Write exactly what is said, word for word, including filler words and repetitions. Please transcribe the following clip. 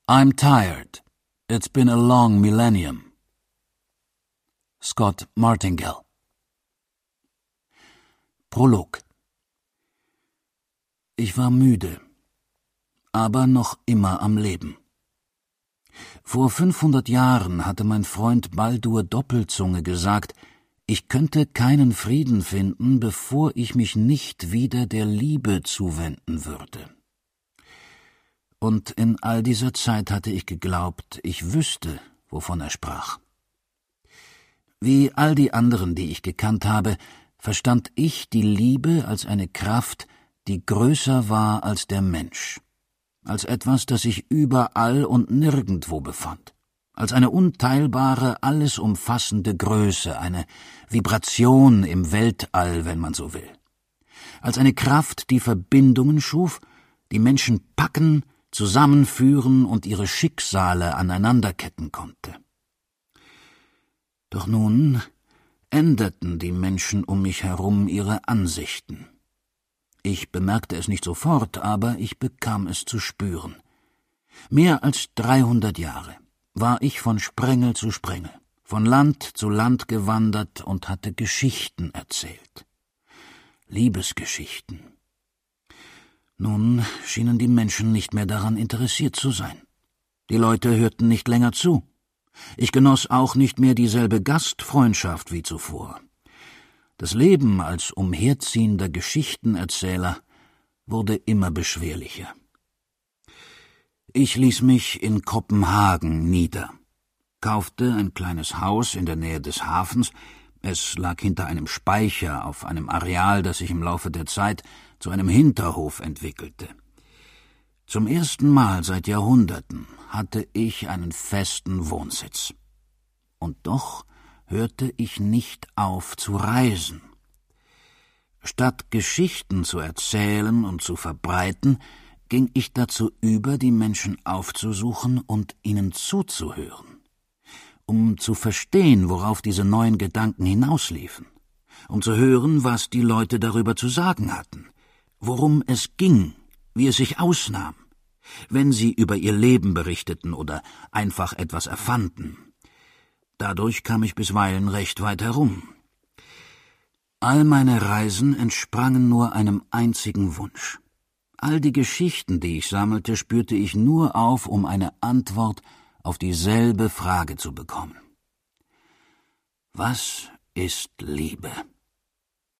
I'm tired. It's been a long millennium. Scott Martingale. Prolog. Ich war müde, aber noch immer am Leben. Vor fünfhundert Jahren hatte mein Freund Baldur Doppelzunge gesagt, ich könnte keinen Frieden finden, bevor ich mich nicht wieder der Liebe zuwenden würde. Und in all dieser Zeit hatte ich geglaubt, ich wüsste, wovon er sprach. Wie all die anderen, die ich gekannt habe, verstand ich die Liebe als eine Kraft, die größer war als der Mensch, als etwas, das sich überall und nirgendwo befand, als eine unteilbare, alles umfassende Größe, eine Vibration im Weltall, wenn man so will, als eine Kraft, die Verbindungen schuf, die Menschen packen, zusammenführen und ihre Schicksale aneinanderketten konnte. Doch nun änderten die Menschen um mich herum ihre Ansichten. Ich bemerkte es nicht sofort, aber ich bekam es zu spüren. Mehr als dreihundert Jahre war ich von Sprengel zu Sprengel, von Land zu Land gewandert und hatte Geschichten erzählt. Liebesgeschichten. Nun schienen die Menschen nicht mehr daran interessiert zu sein. Die Leute hörten nicht länger zu. Ich genoss auch nicht mehr dieselbe Gastfreundschaft wie zuvor. Das Leben als umherziehender Geschichtenerzähler wurde immer beschwerlicher. Ich ließ mich in Kopenhagen nieder, kaufte ein kleines Haus in der Nähe des Hafens. Es lag hinter einem Speicher auf einem Areal, das sich im Laufe der Zeit zu einem Hinterhof entwickelte. Zum ersten Mal seit Jahrhunderten hatte ich einen festen Wohnsitz. Und doch hörte ich nicht auf zu reisen. Statt Geschichten zu erzählen und zu verbreiten, ging ich dazu über, die Menschen aufzusuchen und ihnen zuzuhören, um zu verstehen, worauf diese neuen Gedanken hinausliefen, um zu hören, was die Leute darüber zu sagen hatten, worum es ging, wie es sich ausnahm, wenn sie über ihr Leben berichteten oder einfach etwas erfanden. Dadurch kam ich bisweilen recht weit herum. All meine Reisen entsprangen nur einem einzigen Wunsch. All die Geschichten, die ich sammelte, spürte ich nur auf, um eine Antwort auf dieselbe Frage zu bekommen. Was ist Liebe?